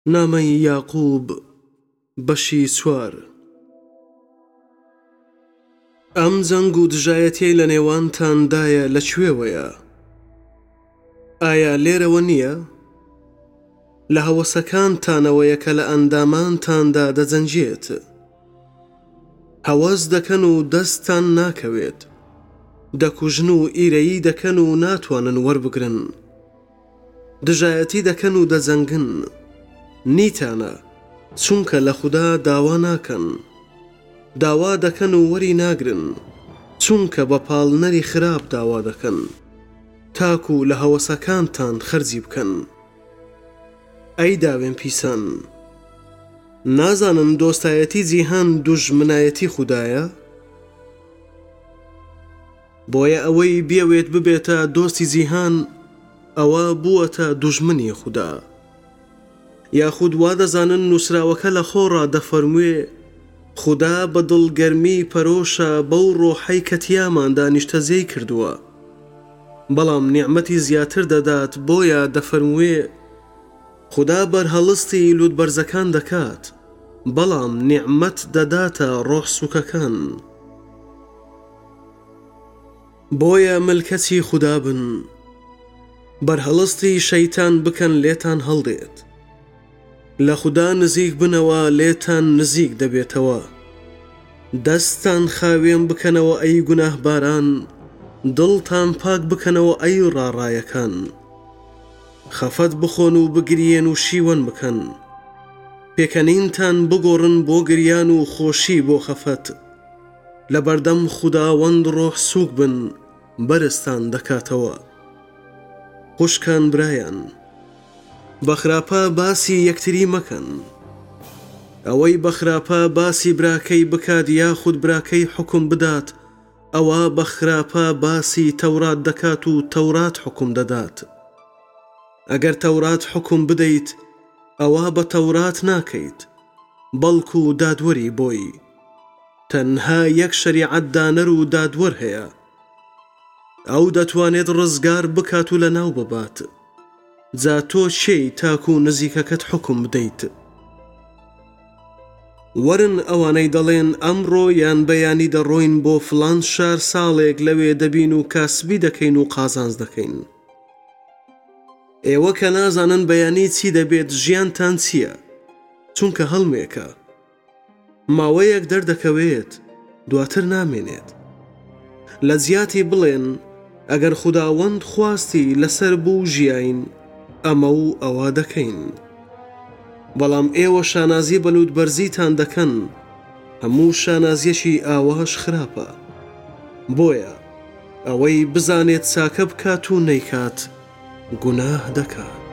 نامەی یاقوب بەشی چوار. ئەم جەنگ و دژایەتیەی لە نێوانتاندایە لەکوێوەیە؟ ئایا لێرەوە نییە؟ لە هەوەسەکانتانەوەیە کە لە ئەندامانتاندا دەجەنجێت. هەوەس دەکەن و دەستان ناکەوێت، دەکوژن و ئیرەیی دەکەن و ناتوانن وەربگرن، دژایەتی دەکەن و دەجەنگن. نیتانە چونکە لە خوددا داوا ناکەن، داوا دەکەن و وەری ناگرن چونکە بە پاڵنەری خراپ داوا دەکەن، تاکو لە هەوەسەکانتان خەرجی بکەن. ئەی داوێن پیسان، نازانن دۆستایەتی جیهان دوژمنایەتی خوددایە؟ بۆیە ئەوەی بێوێت ببێتە دۆستی جیهان ئەوە بووەتە دوژمنی خوددا. یاخود وا دەزانن نووسراوەکە لە خۆڕا دەفەرموێ خوددا بە دڵگەرمی پەرۆشە بەو ڕۆحەی کە تیاماندا نیشتەجێی کردووە، بەڵام نیعمەتی زیاتر دەدات. بۆیە دەفەرموێ خوددا بەرهەڵستی لووتبەرزەکان دەکات، بەڵام نیعمەت دەداتە ڕۆح سووکەکان. بۆیە ملکەتی خوددا بن، بەرهەڵستی شەیتان بکەن لێتان هەڵدێت. لە خوددا نزیک بنەوە لێتان نزیک دەبێتەوە. دەستان خاوێن بکەنەوە ئەی گوناهباران، دڵتان پاک بکەنەوە ئەی ڕاڕایەکان. خەفەت بخۆن و بگرێن و شیوەن بکەن، پێکەنینتان بگۆڕن بۆ گریان و خۆشی بۆ خەفەت. لە بەردەم خوداوەند ڕۆح سووک بن، بەرزتان دەکاتەوە. خوشکان برایان، بەخراپە باسی یەکتری مەکەن. ئەوەی بەخراپە باسی براکەی بکات یاخود براکەی حکم بدات، ئەوە بەخراپە باسی تەورات دەکات و تەورات حکم دەدات. ئەگەر تەورات حکم بدەیت، ئەوە بە تەورات ناکەیت، بەڵکو دادوەری بۆی. تەنها یەک شەریعەت دانەر و دادوەر هەیە، ئەو دەتوانێت ڕزگار بکات و لە ناو ببات. جا تۆ چێی تاکو نزیکەکەت حکم بدەیت؟ وەرن ئەوانەی دەڵێن ئەمڕۆ یان بەیانی دەڕۆین بۆ فڵان شار، ساڵێک لەوێ دەبین و کاسبی دەکەین و قازانج دەکەین. ئێوە کە نازانن بەیانی چی دەبێت، ژیانتان چییە؟ چونکە هەڵمێکە، ماوەیەک دەردەکەوێت، دواتر نامێنێت. لە جیاتی بڵێن ئەگەر خوداوەند خواستی لەسەر بوو ژیاین، ئەمە و ئەوە دەکەین. بەڵام ئێوە شانازی بەلوود بەرزیتان دەکەن، هەموو شانازیەشی ئاواش خراپە. بۆیە ئەوەی بزانێت چاکە بکات و نەیکات گوناه دەکات.